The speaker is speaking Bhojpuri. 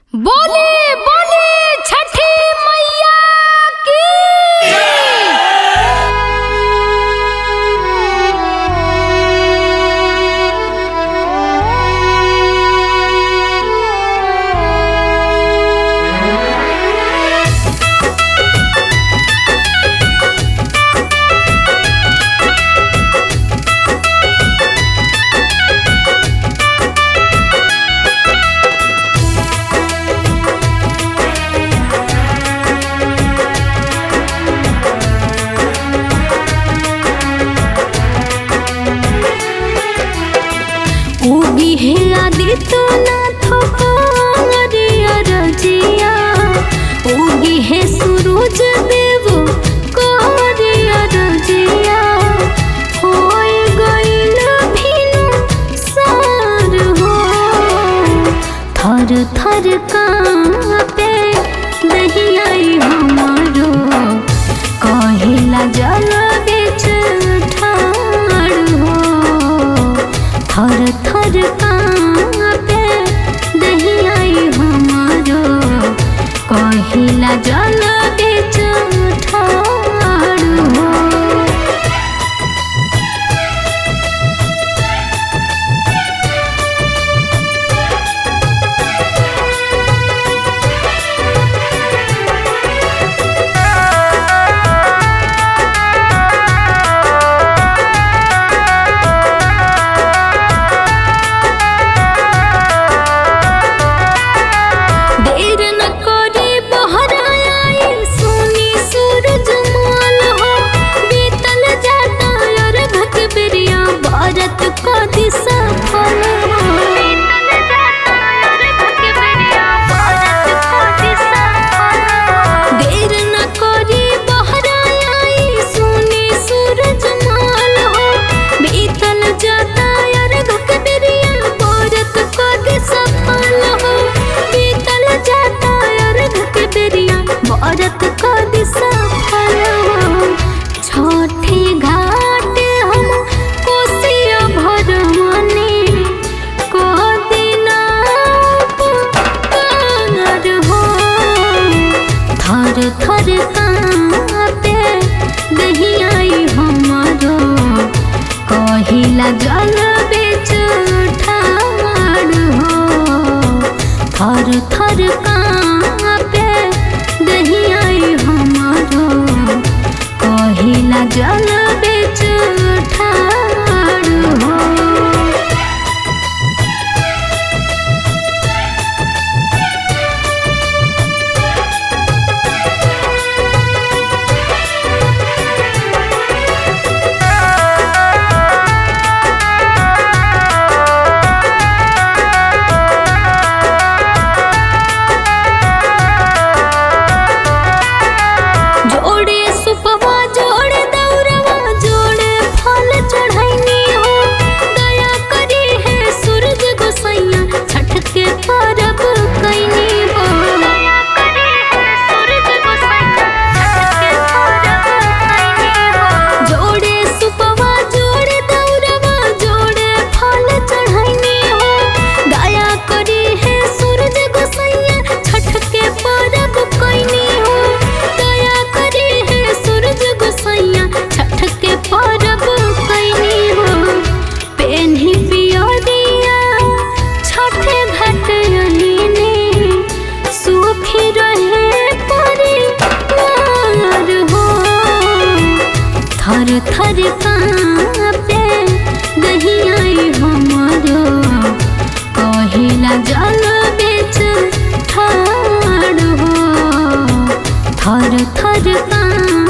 बोले बोले छठी मैया की। उगी है आदित्यनाथ करिया रजिया, उगी है सूरज देव करिया रजिया। होय गइल भिनु सार हो, थर थर कांपे दहियाई हमारो। कहिला जल बेच ठाड़ हो, थर थर कांपे दहियाई हमारो। कहिला जल बेच ठाड़ हो। औरत को दिशा छठे घाट हम कोसिया भरवानी को दिना पार हो। थर थर कांपे दहियाई हमारो। कहिला जल बेच ठाड़ हो, थर थर कांपे दहियाई हमारो। कहिला जल बेच ठाड़ हो। थर थर कांपे दहियाई हमारो। कहिला जल बेच ठाड़ हो, थर थर कांपे